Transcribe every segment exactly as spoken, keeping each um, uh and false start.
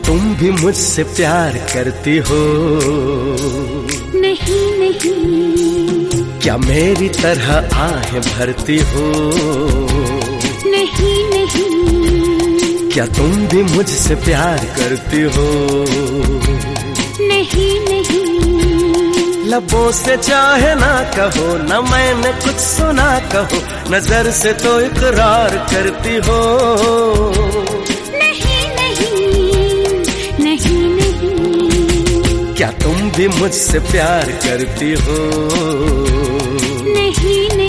तुम भी मुझसे प्यार करती हो? नहीं नहीं। क्या मेरी तरह आहें भरती हो? नहीं नहीं। क्या तुम भी मुझसे प्यार करती हो? नहीं नहीं। लबों से चाहे ना कहो, न मैंने कुछ सुना कहो, नजर से तो इकरार करती हो? नहीं नहीं। नहीं नहीं। क्या तुम भी मुझसे प्यार करती हो? नहीं नहीं।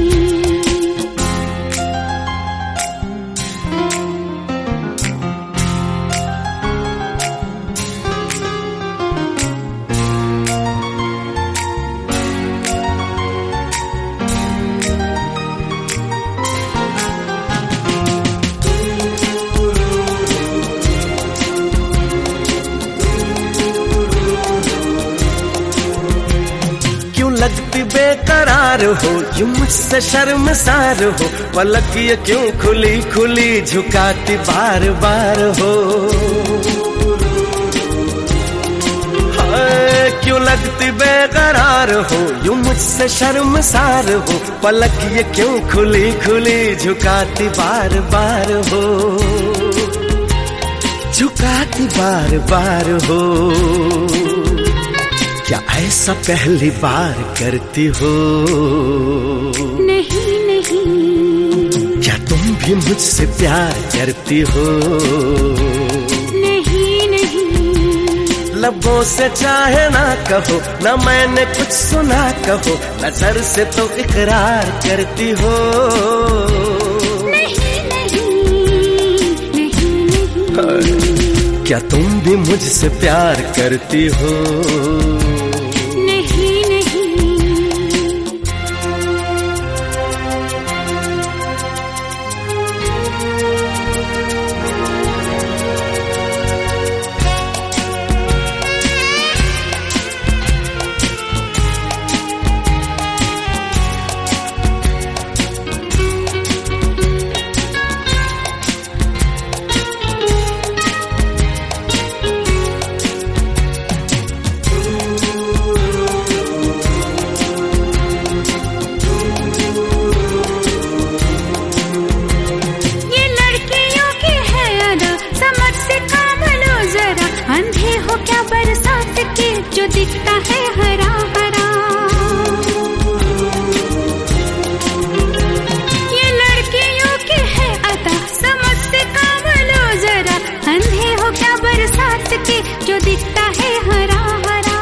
लगती बेकरार हो, यूं मुझसे शर्मसार हो, पलक ये क्यों खुली खुली झुकाती बार बार हो? हाय, क्यों लगती बेकरार हो, यूं मुझसे शर्मसार हो, पलक ये क्यों खुली खुली झुकाती बार बार हो? झुकाती बार बार हो। क्या ऐसा पहली बार करती हो? नहीं नहीं। क्या तुम भी मुझसे प्यार करती हो? नहीं नहीं। लबों से चाहे ना कहो, न मैंने कुछ सुना कहो, नजर से तो इकरार करती हो? नहीं नहीं। नहीं नहीं। क्या तुम भी मुझसे प्यार करती हो? जो दिखता है हरा हरा, ये लड़कियों की है अदा, समझ से काम लो जरा, अंधे हो क्या बरसात के, जो दिखता है हरा हरा,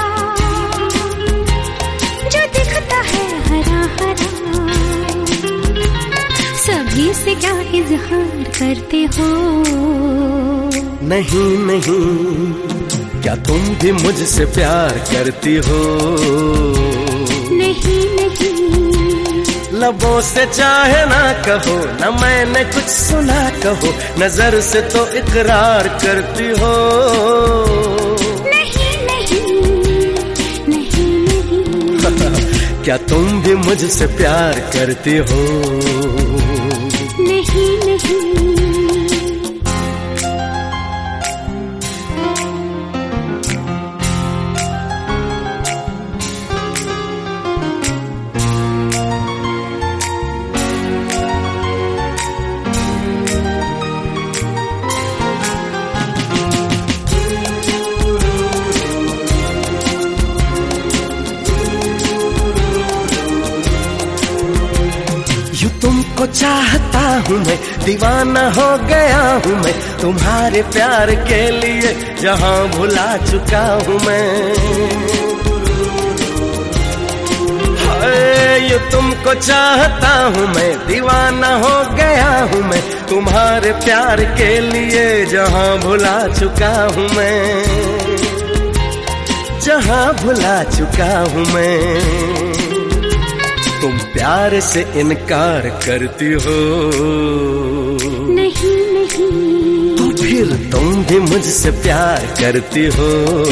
जो दिखता है हरा हरा। सभी से क्या इजहार करते हो? नहीं नहीं। क्या तुम भी मुझसे प्यार करती हो? नहीं नहीं। लबों से चाहे ना कहो, न मैंने कुछ सुना कहो, नजर से तो इकरार करती हो? नहीं नहीं। नहीं नहीं। क्या तुम भी मुझसे प्यार करती हो? नहीं नहीं। तुमको चाहता हूँ मैं, दीवाना हो गया हूँ मैं, तुम्हारे प्यार के लिए जहाँ भुला चुका हूँ मैं। हाय, ये तुमको चाहता हूँ मैं, दीवाना हो गया हूँ मैं, तुम्हारे प्यार के लिए जहाँ भुला चुका हूँ मैं, जहाँ भुला चुका हूँ मैं। तुम प्यार से इनकार करती हो? नहीं नहीं। तो फिर तुम भी मुझसे प्यार करती हो?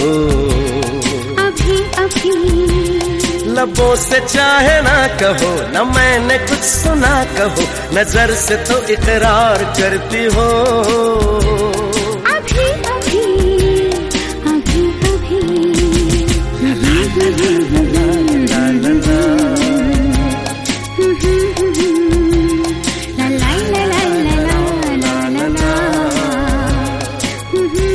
अभी अभी। लबों से चाहे ना कहो, न मैंने कुछ सुना कहो, नजर से तो इकरार करती हो? अभी अभी। हम्म,